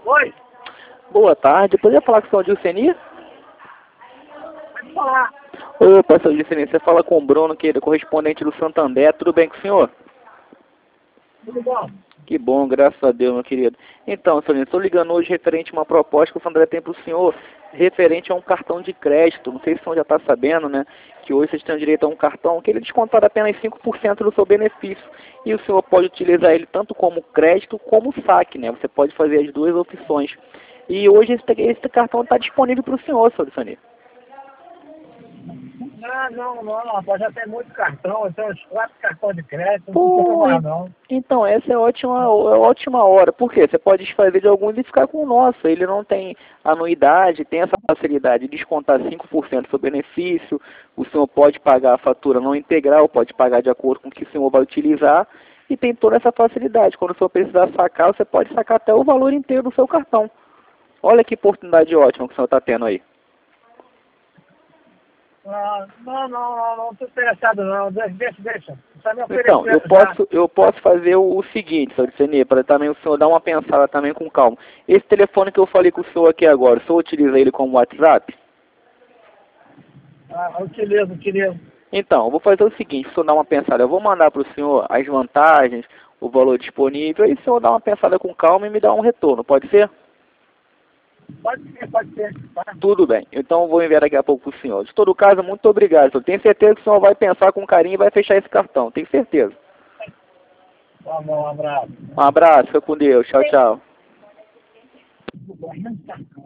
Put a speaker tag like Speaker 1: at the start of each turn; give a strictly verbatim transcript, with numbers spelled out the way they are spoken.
Speaker 1: Oi,
Speaker 2: Boa tarde, poderia falar com o senhor Dilceni?
Speaker 1: pode falar.
Speaker 2: Opa, senhor Dilceni, você fala com o Bruno, que é correspondente do Santander, tudo bem com o senhor?
Speaker 1: Tudo bom?
Speaker 2: Que bom, graças a Deus, meu querido. Então, senhor, estou ligando hoje referente a uma proposta que o Santander tem para o senhor, referente a um cartão de crédito. Não sei se o senhor já está sabendo, né, que hoje vocês têm direito a um cartão que ele descontará apenas cinco por cento do seu benefício. E o senhor pode utilizar ele tanto como crédito como saque, né? Você pode fazer as duas opções. E hoje esse, esse cartão está disponível para o senhor, senhor Dilceni.
Speaker 1: Não, não, não, rapaz, já tem muito cartão, eu tenho uns quatro cartões de crédito, não precisa
Speaker 2: Pô,
Speaker 1: mais não.
Speaker 2: então essa é ótima, é ótima hora. Por quê? Você pode desfazer de alguns e ficar com o nosso. Ele não tem anuidade, tem essa facilidade de descontar cinco por cento do seu benefício. O senhor pode pagar a fatura não integral, pode pagar de acordo com o que o senhor vai utilizar. E tem toda essa facilidade. Quando o senhor precisar sacar, você pode sacar até o valor inteiro do seu cartão. Olha que oportunidade ótima que o senhor está tendo aí.
Speaker 1: Ah, não, não, não, não estou interessado não, deixa, deixa, deixa. Só me
Speaker 2: Então, eu
Speaker 1: ofereceram já.
Speaker 2: posso, eu posso fazer o, o seguinte, senhor Dilceni, para também o senhor dar uma pensada também com calma. Esse telefone que eu falei com o senhor aqui agora, o senhor utiliza ele como WhatsApp?
Speaker 1: Ah, utilizo, utilizo.
Speaker 2: Então, eu vou fazer o seguinte, o senhor dar uma pensada, eu vou mandar para o senhor as vantagens, o valor disponível, e o senhor dá uma pensada com calma e me dá um retorno, pode ser?
Speaker 1: Pode ser, pode ser, tá?
Speaker 2: Tudo bem, então eu vou enviar daqui a pouco para o senhor. De todo caso, muito obrigado, senhor. Tenho certeza que o senhor vai pensar com carinho e vai fechar esse cartão, tenho certeza.
Speaker 1: Tá bom, um abraço.
Speaker 2: Um abraço, fica com Deus, tchau, tchau.